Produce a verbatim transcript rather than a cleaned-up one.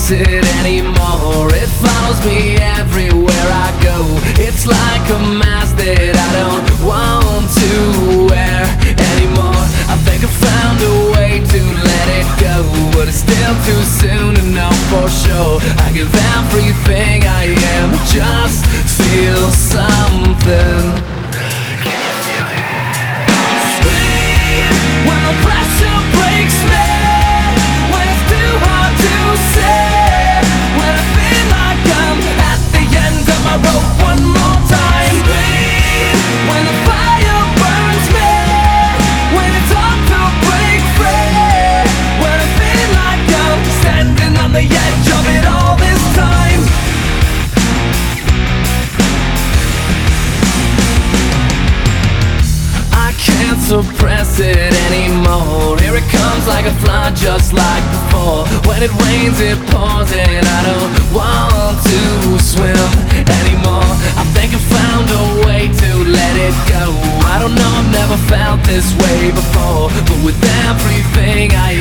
suppress it anymore. It follows me everywhere I go. It's like a mask that I don't want to wear anymore. I think I found a way to let it go, but it's still too soon to know for sure. I give everything I am, just feel something. Scream when the pressure breaks me, when it's too hard to say, when I feel like I'm at the end of my rope one more time. Scream when the fire burns me, when it's hard to break free, when I feel like I'm standing on the edge of it all this time. I can't suppress it anymore. Here it comes like a flood, just like before. When it rains it pours and I don't want to swim anymore. I think I found a way to let it go. I don't know, I've never felt this way before, but with everything I